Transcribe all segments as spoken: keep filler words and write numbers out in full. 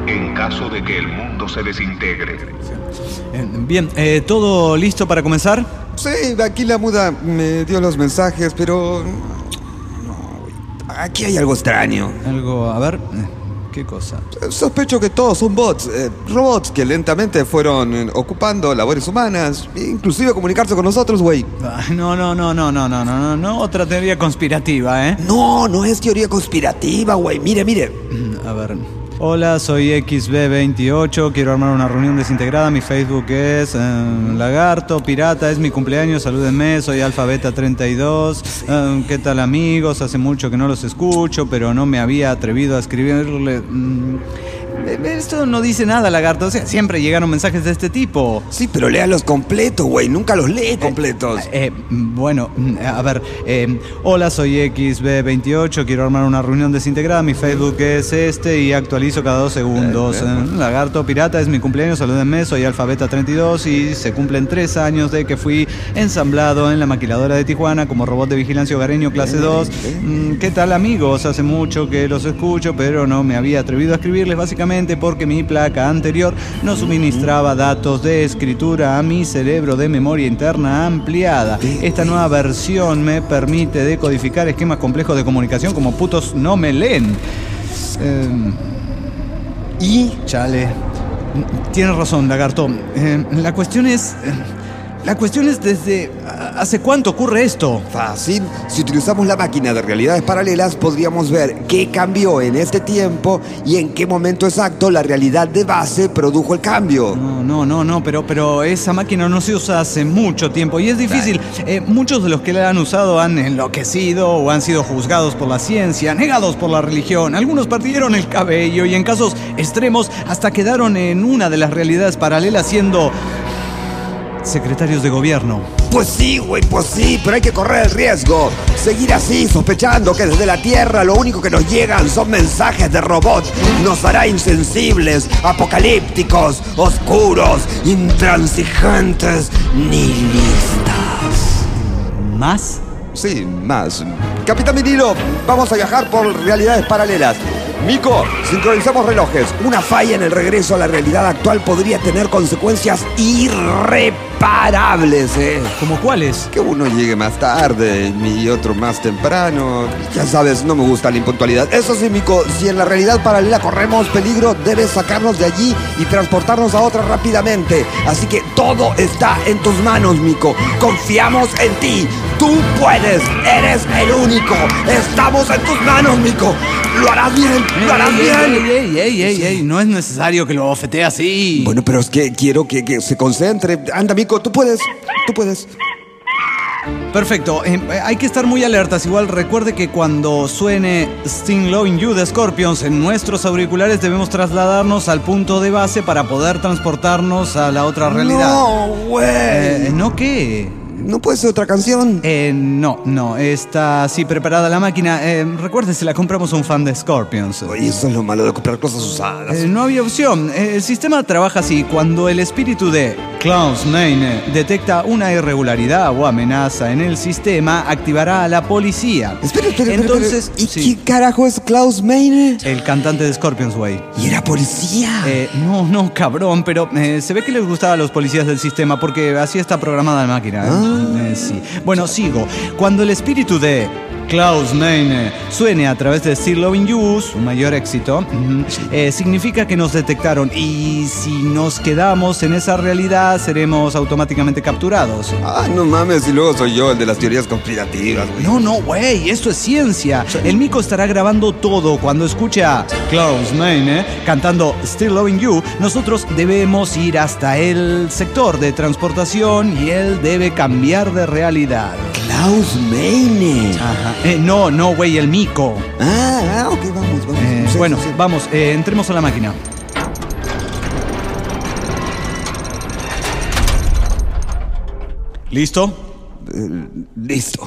en caso de que el mundo se desintegre. Eh, bien, eh, ¿todo listo para comenzar? Sí, aquí la muda me dio los mensajes, pero... No, aquí hay algo extraño. Algo, a ver, ¿qué cosa? Sospecho que todos son bots, eh, robots que lentamente fueron eh, ocupando labores humanas, inclusive comunicarse con nosotros, güey. No, no, no, no, no, no, no, no, no, otra teoría conspirativa, ¿eh? No, no es teoría conspirativa, güey. Mire, mire. A ver... Hola, soy X B veintiocho, quiero armar una reunión desintegrada, mi Facebook es eh, Lagarto, Pirata, es mi cumpleaños, salúdenme, soy Alfa Beta treinta y dos, eh, ¿qué tal amigos? Hace mucho que no los escucho, pero no me había atrevido a escribirle... Mm, esto no dice nada, Lagarto, o sea, siempre llegaron mensajes de este tipo. Sí, pero léalos completos, güey, nunca los lee completos. Eh, eh, bueno, a ver, eh, hola, soy X B veintiocho, quiero armar una reunión desintegrada, mi Facebook es este y actualizo cada dos segundos. Eh, eh, Lagarto, Pirata, es mi cumpleaños, salúdenme, soy Alfa Beta treinta y dos y se cumplen tres años de que fui ensamblado en la maquiladora de Tijuana como robot de vigilancia hogareño clase dos. Mm, ¿Qué tal amigos? Hace mucho que los escucho, pero no me había atrevido a escribirles básicamente porque mi placa anterior no suministraba datos de escritura a mi cerebro de memoria interna ampliada. Esta nueva versión me permite decodificar esquemas complejos de comunicación como putos no me leen. Eh, y, chale, tienes razón, Lagarto. Eh, la cuestión es... La cuestión es desde... ¿Hace cuánto ocurre esto? Fácil. Si utilizamos la máquina de realidades paralelas, podríamos ver qué cambió en este tiempo y en qué momento exacto la realidad de base produjo el cambio. No, no, no, no, pero, pero esa máquina no se usa hace mucho tiempo y es difícil. Eh, muchos de los que la han usado han enloquecido o han sido juzgados por la ciencia, negados por la religión. Algunos perdieron el cabello y en casos extremos hasta quedaron en una de las realidades paralelas siendo... secretarios de gobierno. Pues sí, güey, pues sí, pero hay que correr el riesgo. Seguir así, sospechando que desde la Tierra lo único que nos llegan son mensajes de robots, nos hará insensibles, apocalípticos, oscuros, intransigentes, nihilistas. ¿Más? Sí, más. Capitán Vinilo, vamos a viajar por realidades paralelas. Mico, sincronizamos relojes. Una falla en el regreso a la realidad actual podría tener consecuencias irreparables, ¿eh? ¿Cómo cuáles? Que uno llegue más tarde y otro más temprano. Ya sabes, no me gusta la impuntualidad. Eso sí, Mico, si en la realidad paralela corremos peligro, debes sacarnos de allí y transportarnos a otra rápidamente. Así que todo está en tus manos, Mico. Confiamos en ti. Tú puedes. Eres el único. Estamos en tus manos, Mico. Lo harás bien. ¡Lo harás bien! ¡Ey, ey, ey, ey, ey! No es necesario que lo bofetee así. Bueno, pero es que quiero que, que se concentre. Anda, Mico, tú puedes. Tú puedes. Perfecto. Eh, hay que estar muy alertas. Igual recuerde que cuando suene Still Loving You de Scorpions en nuestros auriculares debemos trasladarnos al punto de base para poder transportarnos a la otra realidad. No, güey. Eh, ¿No qué? ¿No puede ser otra canción? Eh, no, no, está así preparada la máquina. Eh, recuerde, se la compramos a un fan de Scorpions. Oye, eso es lo malo de comprar cosas usadas. Eh, no había opción. Eh, el sistema trabaja así. Cuando el espíritu de Klaus Meine detecta una irregularidad o amenaza en el sistema, activará a la policía. Espera, espera, Entonces, espera. ¿Y sí. qué carajo es Klaus Meine? El cantante de Scorpions, güey. ¿Y era policía? Eh, no, no, cabrón, pero eh, se ve que les gustaba a los policías del sistema porque así está programada la máquina. ¿eh? Ah. Eh, sí. Bueno, sigo. Cuando el espíritu de Klaus Meine suene a través de Still Loving You, su mayor éxito, eh, significa que nos detectaron y si nos quedamos en esa realidad seremos automáticamente capturados. Ah, no mames, y luego soy yo el de las teorías conspirativas, güey. No, no, güey, esto es ciencia. El mico estará grabando todo. Cuando escuche a Klaus Meine cantando Still Loving You, nosotros debemos ir hasta el sector de transportación y él debe cambiar de realidad. Klaus Meine. Ajá. Eh, no, no, güey, el mico. Ah, ah, ok, vamos, vamos. Eh, Sí, bueno, sí, sí. vamos, eh, entremos a la máquina. ¿Listo? Eh, listo.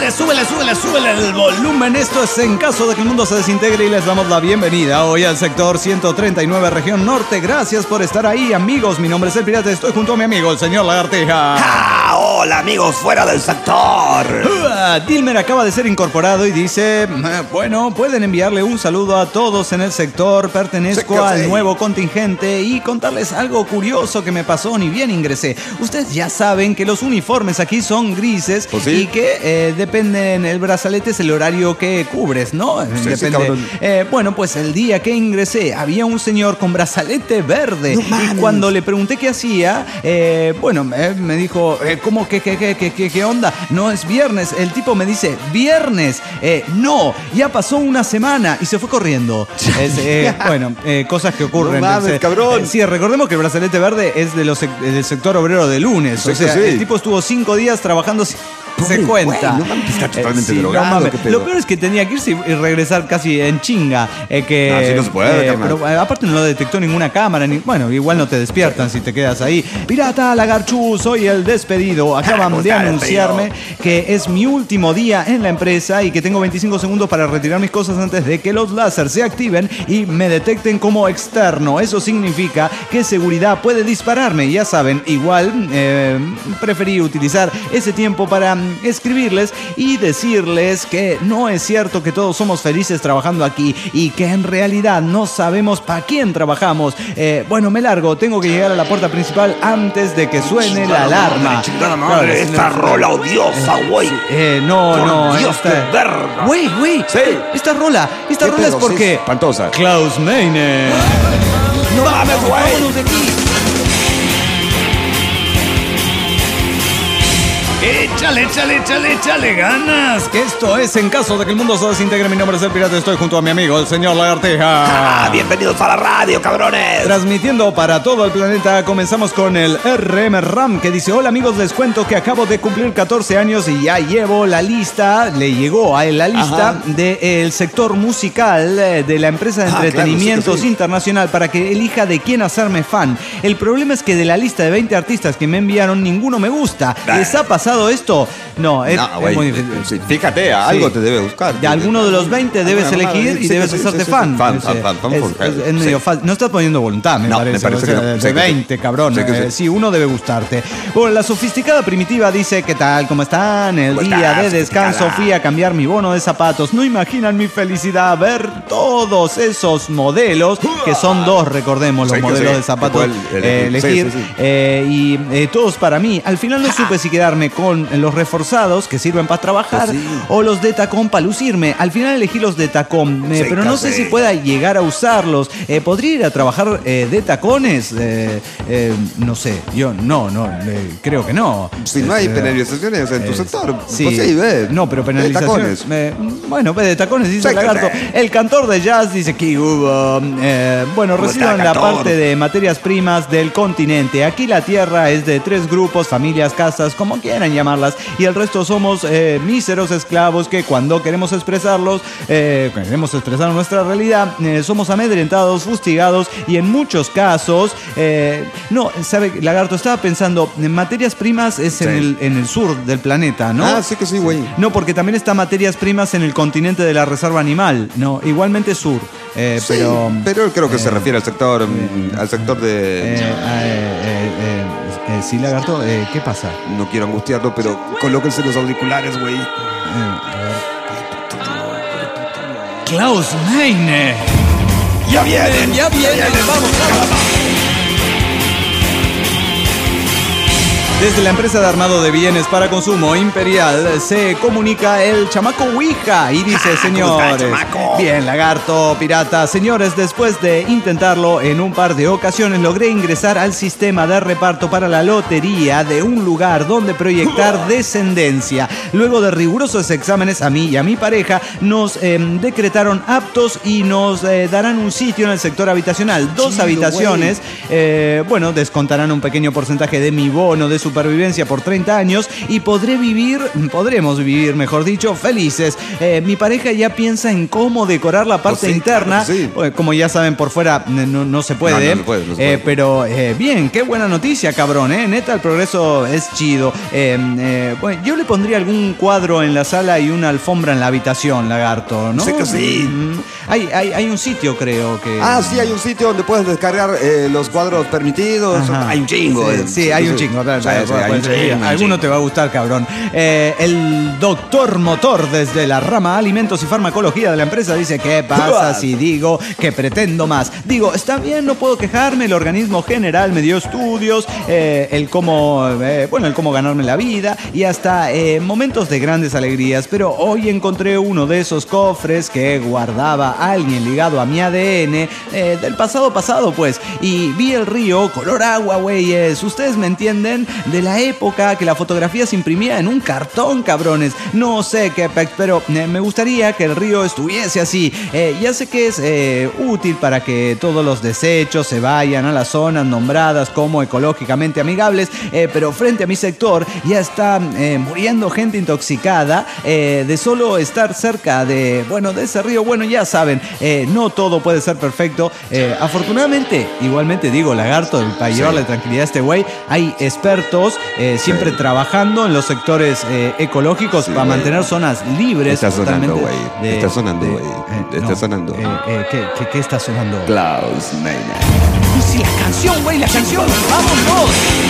súbele, súbele, súbele, súbele el volumen. Esto es En Caso de que el Mundo se Desintegre y les damos la bienvenida hoy al sector ciento treinta y nueve, región norte. Gracias por estar ahí, amigos. Mi nombre es El Pirata, estoy junto a mi amigo, el señor Lagartija. ¡Ah! Hola, amigos, fuera del sector. Uh, Dilmer acaba de ser incorporado y dice, bueno, pueden enviarle un saludo a todos en el sector. Pertenezco Sector al seis. nuevo contingente y contarles algo curioso que me pasó ni bien ingresé. Ustedes ya saben que los uniformes aquí son grises ¿Oh, sí? y que eh, dependen, el brazalete es el horario que cubres, ¿no? Sí, Depende. sí, cabrón. Eh, bueno, pues el día que ingresé había un señor con brazalete verde. No Y mames. cuando le pregunté qué hacía, eh, bueno, eh, me dijo, eh, ¿cómo que qué, qué, qué, qué, qué onda? No es viernes. El tipo me dice, ¿viernes? Eh, no, ya pasó una semana y se fue corriendo. Es, eh, bueno, eh, cosas que ocurren. No mames, Entonces, cabrón. eh, sí, recordemos que el brazalete verde es de los sec- del sector obrero de lunes. Sí, o sea, sí, sí. el tipo estuvo cinco días trabajando. Si- Se Pobre cuenta. güey, no mames, está totalmente sí, no drogado, mames. ¿qué pedo? Lo peor es que tenía que irse y regresar casi en chinga. eh, que, No, así no se puede, eh, carnal. pero eh, aparte no lo detectó ninguna cámara. Ni, bueno, igual no te despiertan si te quedas ahí. Pirata, Lagarchu, soy el despedido. Acaban ¿Cómo de está, anunciarme despedido? que es mi último día en la empresa y que tengo veinticinco segundos para retirar mis cosas antes de que los láser se activen y me detecten como externo. Eso significa que seguridad puede dispararme. Ya saben, igual eh, preferí utilizar ese tiempo para mm, escribirles y decirles que no es cierto que todos somos felices trabajando aquí y que en realidad no sabemos para quién trabajamos. Eh, bueno, me largo, tengo que llegar a la puerta principal antes de que suene la alarma. Chingada madre, Claro, esta sí, rola odiosa, güey. eh, no, Por no, Dios, esta... qué verga. Güey, güey, Sí. esta rola, esta ¿Qué rola es pedo? porque... Sí, espantosa. Klaus Meine. No mames, güey. Vámonos de aquí. Échale, échale, échale, échale ganas. Que esto es En Caso de que el Mundo se Desintegre. Mi nombre es El Pirata, estoy junto a mi amigo, el señor Lagartija. Ah, bienvenidos a la radio, cabrones. Transmitiendo para todo el planeta, comenzamos con el R M RAM que dice: hola amigos, les cuento que acabo de cumplir catorce años y ya llevo la lista, le llegó a él la lista Ajá. del sector musical eh, de la empresa de Ah, claro, entretenimientos sí que sí. internacional para que elija de quién hacerme fan. El problema es que de la lista de veinte artistas que me enviaron, ninguno me gusta. Ah. ¿Les ha pasado esto? No, es, No, es güey, muy difícil. sí, fíjate, a algo te debe buscar. De alguno de los veinte debes Alguna elegir mamada, y sí, debes sí, sí, hacerte sí, fan. fan, Es, fan, fan, fan, es- fan, es- es medio sí. fácil. No estás poniendo voluntad, me No, parece. me parece O sea, que no. de Sé que sí. veinte, cabrón. Sé que sí. Eh, sí, uno debe gustarte. Bueno, la sofisticada primitiva dice: ¿qué tal? ¿Cómo están? El ¿Cómo día estás, de descanso sofisticada? fui a cambiar mi bono de zapatos. No imaginan mi felicidad ver todos esos modelos, que son dos, recordemos, los Sí que modelos sí, de zapatos que puede eh, elegir. elegir. Sí, sí, sí. eh, y eh, todos para mí. Al final no supe si quedarme con los reforzados, que sirven para trabajar, Pues sí. o los de tacón para lucirme. Al final elegí los de tacón, eh, Sí, pero no sé casi. si pueda llegar a usarlos. Eh, ¿Podría ir a trabajar eh, de tacones? Eh, eh, no sé, yo no, no, eh, creo que no. Si no hay Eh, penalizaciones en tu eh, sector, sí. pues sí, ve. No, pero De penalizaciones. tacones. eh, bueno, ve de tacones, dice Sí, el lagarto. que sí. El cantor de jazz dice que hubo. eh, bueno, ¿Cómo resido está, en la cantor? parte de materias primas del continente. Aquí la tierra es de tres grupos, familias, casas, como quieran llamarlas, y el resto somos eh, míseros esclavos que cuando queremos expresarlos, eh, queremos expresar nuestra realidad, eh, somos amedrentados, fustigados y en muchos casos, eh, no, sabe, lagarto, estaba pensando, en materias primas es en, Sí. el, en el sur del planeta, ¿no? Ah, sí que sí, güey. No, porque también está materias primas en el continente de la reserva animal, no, igualmente sur, eh, Sí, pero... pero creo que se eh, refiere al sector, mm, al sector eh, de. eh, eh, eh, eh, sí, lagarto, eh, ¿qué pasa? No quiero angustiarlo, pero colóquense los auriculares, güey. Klaus Meine. ¡Ya vienen! Ya viene, vamos, vamos. Desde la empresa de armado de bienes para consumo Imperial se comunica el chamaco Ouija y dice: ¿Cómo está, señores, chamaco? bien, lagarto, pirata, señores, después de intentarlo en un par de ocasiones logré ingresar al sistema de reparto para la lotería de un lugar donde proyectar descendencia. Luego de rigurosos exámenes, a mí y a mi pareja nos eh, decretaron aptos y nos eh, darán un sitio en el sector habitacional. Dos Chido, habitaciones, eh, bueno, descontarán un pequeño porcentaje de mi bono de supervivencia por treinta años y podré vivir, podremos vivir, mejor dicho, felices. Eh, mi pareja ya piensa en cómo decorar la parte Pues sí, interna. claro, sí. Como ya saben, por fuera no, no se puede. No, no se puede, no se Eh, puede. pero eh, bien, qué buena noticia, cabrón, ¿eh? Neta, el progreso es chido. Eh, eh, bueno, yo le pondría algún cuadro en la sala y una alfombra en la habitación, lagarto, ¿no? Sí que sí. Mm, hay, hay, hay un sitio, creo que... Ah, sí, hay un sitio donde puedes descargar eh, los cuadros permitidos. Ajá. Hay un chingo. Sí, eh. sí, hay un chingo. Claro, Sí, claro, sí, puede hay un ser. chingo, hay un Alguno chingo. te va a gustar, cabrón. Eh, el doctor Motor, desde la rama Alimentos y Farmacología de la empresa, dice: ¿qué pasa si digo que pretendo más? Digo, está bien, no puedo quejarme. El organismo general me dio estudios, eh, el cómo, eh, bueno, el cómo ganarme la vida y hasta eh, momentos de grandes alegrías. Pero hoy encontré uno de esos cofres que guardaba alguien ligado a mi A D N eh, del pasado pasado, pues. Y vi el río color agua, güeyes. Ustedes me entienden, de la época que la fotografía se imprimía en un cartón, cabrones. No sé qué, pex, pero eh, me gustaría que el río estuviese así. Eh, ya sé que es eh, útil para que todos los desechos se vayan a las zonas nombradas como ecológicamente amigables, eh, pero frente a mi sector ya está eh, muriendo gente intoxicada eh, de solo estar cerca de, bueno, de ese río. Bueno, ya saben, eh, no todo puede ser perfecto. Eh, afortunadamente, igualmente digo, lagarto, para Sí. llevarle tranquilidad a este güey, hay expertos eh, siempre Sí. trabajando en los sectores eh, ecológicos Sí, para güey. mantener zonas libres. Está sonando, totalmente güey. de- Está sonando, de- güey. eh, Está no, sonando. eh, eh, ¿qué, qué, qué está sonando? Klaus Meine. Sí, la canción, güey, la canción. ¡Vámonos!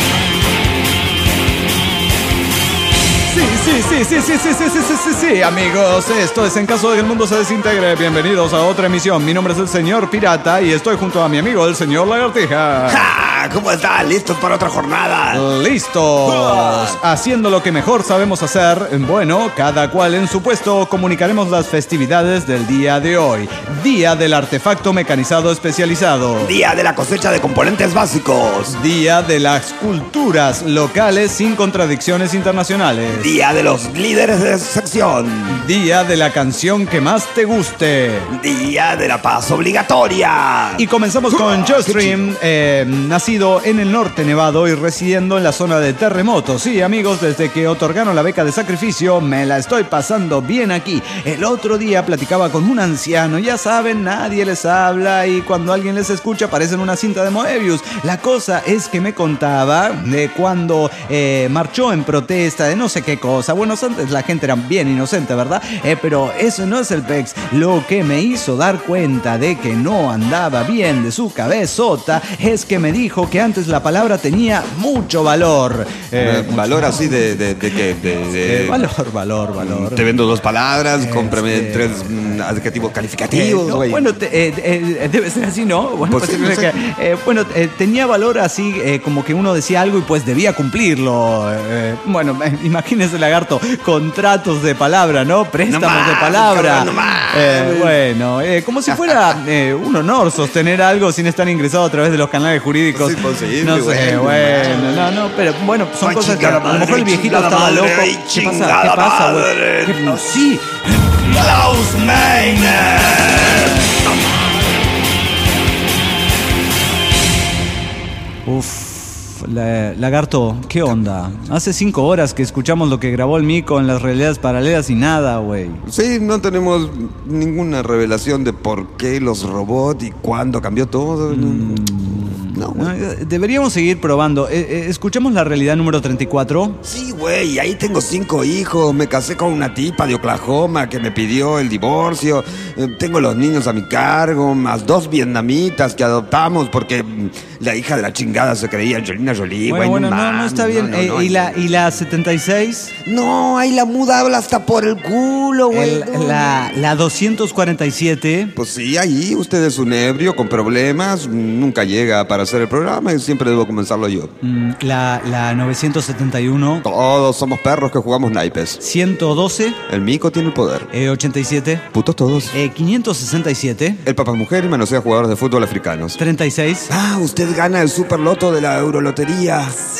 Sí, sí, sí, sí, sí, sí, sí, sí, sí, sí, sí, amigos, esto es En Caso de que el Mundo se Desintegre. Bienvenidos a otra emisión. Mi nombre es el señor Pirata y estoy junto a mi amigo, el señor Lagartija. ¡Ja! ¿Cómo están? ¿Listos para otra jornada? ¡Listos! Haciendo lo que mejor sabemos hacer. Bueno, cada cual en su puesto, comunicaremos las festividades del día de hoy. Día del Artefacto Mecanizado Especializado. Día de la cosecha de componentes básicos. Día de las culturas locales sin contradicciones internacionales. Día de los líderes de sección. Día de la canción que más te guste. Día de la paz obligatoria. Y comenzamos con Justream, eh, nacido en el norte nevado y residiendo en la zona de terremotos. Sí, amigos, desde que otorgaron la beca de sacrificio, me la estoy pasando bien aquí. El otro día platicaba con un anciano, ya saben, nadie les habla y cuando alguien les escucha parecen una cinta de Moebius. La cosa es que me contaba de cuando eh, marchó en protesta de no sé qué cosa. Bueno, antes la gente era bien inocente, ¿verdad? Eh, pero eso no es el pex. Lo que me hizo dar cuenta de que no andaba bien de su cabezota es que me dijo que antes la palabra tenía mucho valor. Eh, Eh, valor así de, de, de que de, de- eh, valor, valor, valor. Te vendo dos palabras, cómprame Este- tres mm, adjetivos Eh, calificativos, no, güey. bueno, te- eh, eh, debe ser así, ¿no? Bueno, Pues pues, sí, no es sé. que, eh, bueno eh, tenía valor así, eh, como que uno decía algo y pues debía cumplirlo. Eh, bueno, eh, imagínese, lagarto, contratos de palabra, ¿no? Préstamos No más, de palabra. cabrón, no más. Eh, bueno, eh, como si fuera eh, un honor sostener algo sin estar ingresado a través de los canales jurídicos. Es imposible, no sé, bueno, bueno, no, no, pero bueno, son Ay, cosas que a chingada lo mejor el madre, viejito chingada estaba madre, loco. ay, ¿Qué pasa? ¿Qué chingada pasa, güey? madre. ¿Qué- no, sí. Klaus Meine. Uf, la- lagarto, ¿qué onda? Hace cinco horas que escuchamos lo que grabó el Mico en las realidades paralelas y nada, güey. Sí, no tenemos ninguna revelación de por qué los robots y cuándo cambió todo. No, no, güey. No, eh, Deberíamos seguir probando. Eh, eh, ¿Escuchamos la realidad número treinta y cuatro? Sí, güey, ahí tengo cinco hijos. Me casé con una tipa de Oklahoma que me pidió el divorcio. Eh, tengo los niños a mi cargo, más dos vietnamitas que adoptamos porque mm, la hija de la chingada se creía Angelina Jolie, güey. Bueno, bueno, no, no mames, está bien. no, Eh, no, ¿Y no. la, y la setenta y seis? No, ahí la muda habla hasta por el culo, güey. El- no. la, la doscientos cuarenta y siete. Pues sí, ahí usted es un ebrio con problemas, nunca llega para hacer el programa y siempre debo comenzarlo yo. Mm, La, la novecientos setenta y uno. Todos somos perros que jugamos naipes. ciento doce. El mico tiene el poder. eh, ochenta y siete. Putos todos. eh, quinientos sesenta y siete. El papá mujer y manosea jugadores de fútbol africanos. treinta y seis. Ah, usted gana el super loto de la Eurolotería. Sí,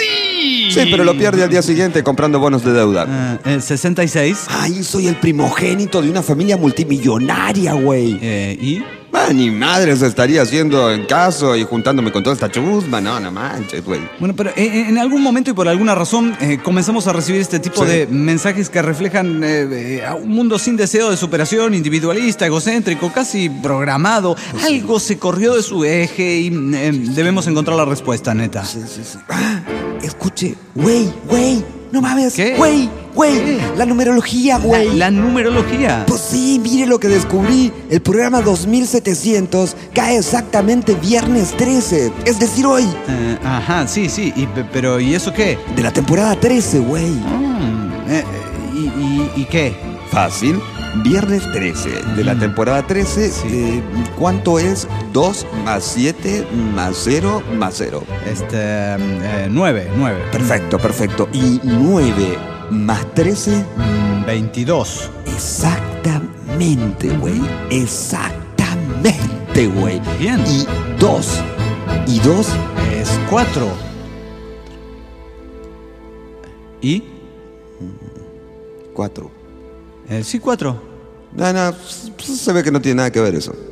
¡Ay! Sí, pero lo pierde al día siguiente comprando bonos de deuda. Ah, eh, ¿sesenta y seis? Ay, soy el primogénito de una familia multimillonaria, güey. Eh, ¿Y? Ah, ni madre se estaría haciendo en caso y juntándome con toda esta chusma. No, no manches, güey. Bueno, pero eh, en algún momento y por alguna razón eh, comenzamos a recibir este tipo Sí. de mensajes que reflejan eh, eh, a un mundo sin deseo de superación, individualista, egocéntrico, casi programado. Algo se corrió de su eje y eh, debemos encontrar la respuesta, neta. Sí, sí, sí. Ah, escuche, güey, güey. No mames, ¿Qué? güey, güey. ¿Qué? La numerología, La, güey. la numerología. Pues sí, mire lo que descubrí. El programa dos mil setecientos cae exactamente viernes trece, es decir, hoy. Eh, ajá, sí, sí. Y, pe- pero ¿y eso qué? De la temporada trece, güey. Mm, eh, eh, ¿y, y, y qué? Fácil. Viernes trece de la temporada trece. Sí. eh, ¿Cuánto es dos más siete más cero más cero? Este, eh, nueve, nueve. Perfecto, perfecto. Y nueve más trece. Mm, veintidós. Exactamente, güey. Exactamente, güey. Bien. Y dos. Y dos. Es cuatro. ¿Y? Cuatro. Eh, sí, cuatro. No, no, se ve que no tiene nada que ver eso.